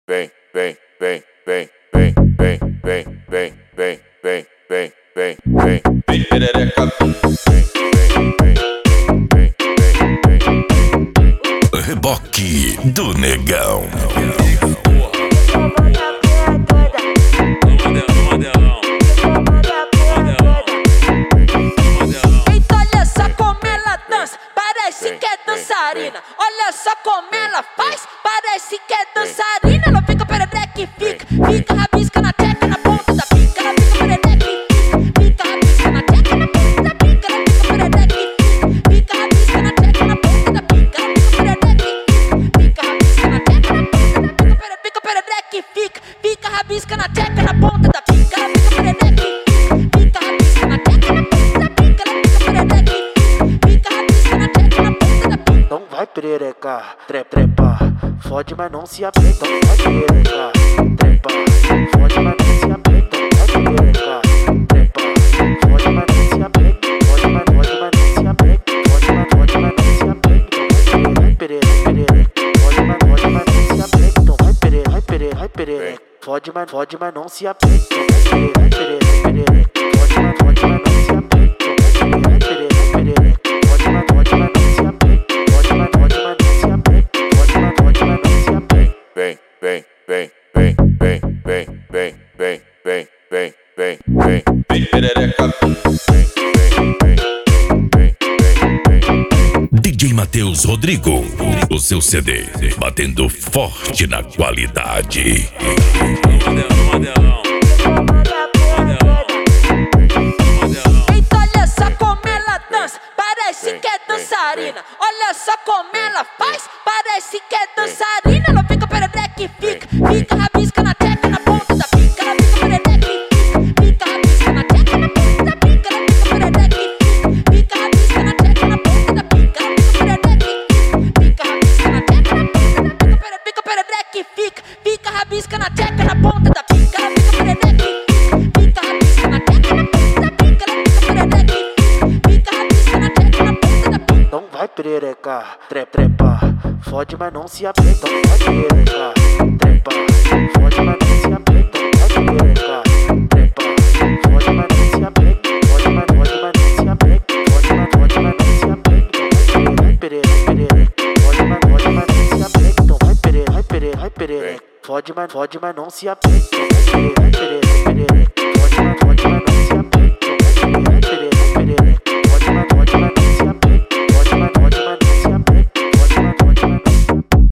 vem, vem, vem, vem, vem, vem, vem, vem, vem, vem, vem, vem, vem, vem, perereca. Reboque do Negão. Eita, olha só como ela dança, parece que é dançarina. Olha só como ela faz, parece que é dançarina. Ela fica perereque, fica rabisca na teca, na ponta da pica. Ela fica perereque, fica rabisca na teca, na ponta da pica. Ela fica perereque, fica rabisca na teca, na ponta da pica. Ela fica perereque, fica rabisca na teca, na ponta da pica. Fica perereque, fica rabisca na teca, na ponta da pica. Ela fica perereque, fica rabisca na teca, na ponta da pica. Ela fica perereque, fica rabisca na teca, na ponta da pica. Então vai perereca, trepa, fode mas não se aperta. Então vai perereca, trepa, fode mas não se aperta. Então vai perereca, trepa, fode mas não se aperta. Fode mas não se aperta. Fode mas não se aperta. Então vai perereca, fode mas não se aperta. Então vai perereca, fode mas não se aperta. Então vai perereca, fode mas não se aperta. Então vai perereca, fode mas não se aperta. Vem, vem, vem, vem, vem, vem, vem, vem, vem, vem, vem, vem, vem, perereca. DJ Matheus Rodrigo, o seu CD, batendo forte na qualidade. Eita, olha só como ela dança, parece que é dançarina. Olha só como ela faz, parece que é dançarina. Ela fica perereque, fica rabisca na teca, na ponta da pica. Ela fica perereque, fica rabisca na teca, na ponta da pica. Ela fica perereque, fica rabisca na teca, na ponta da pica. Ela fica perereque, fica rabisca na teca, na ponta da pica. Fica perereque, fica rabisca na teca, na ponta da pica. Ela fica perereque, fica rabisca na teca, na ponta da pica. Ela fica perereque, fica rabisca na teca, na ponta da pica. Então vai perereca, trepa, fode mas não se aperta. Então vai perereca, trepa, fode mas não se aperta. Então vai perereca, trepa, fode mas não se aperta. Fode mas não se aperta. Fode mas não se aperta. Então vai perereca, fode mas não se aperta. Então vai perereca, fode mas não se aperta. Então vai perereca, fode mas